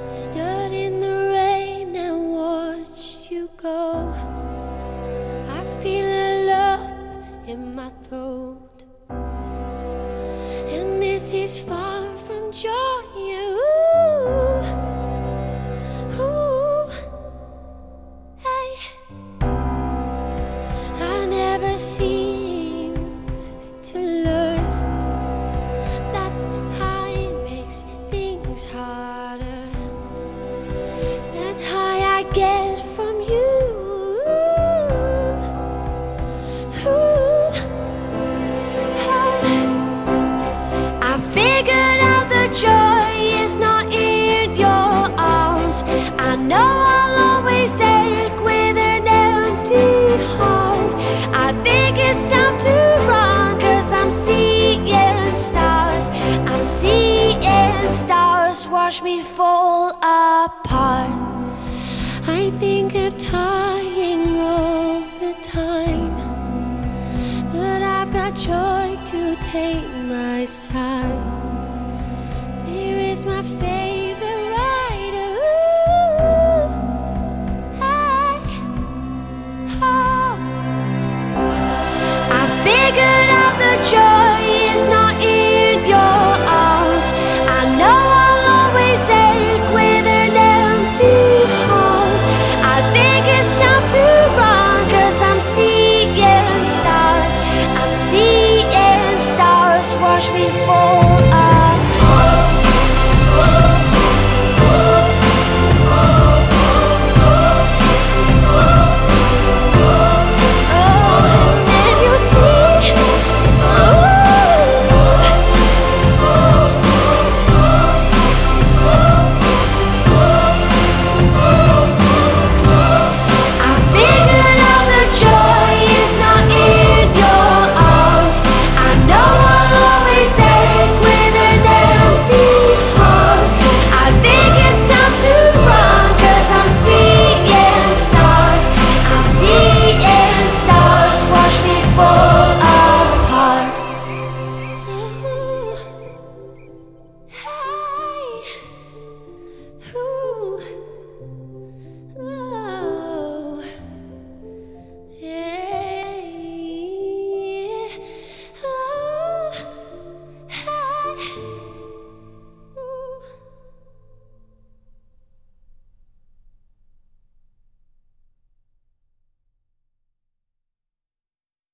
Stood in the rain and watched you go. I feel a lump in my throat, and this is far from joy. Ooh, hey. I never seem to learn that high makes things harder. That high I get from you. Ooh, hey. I figured out the joy is not in your arms. I know I'll always ache with an empty heart. I think it's time to run, 'cause I'm seeing stars. I'm seeing stars watch me fall apart. I think of dying all the time, but I've got joy to take my side. Fear is my favorite rider. Ooh, hey, oh. I figured out the joy is not in your arms. I know I'll always ache with an empty heart. I think it's time to run, 'cause I'm seeing stars. I'm seeing stars watch me fall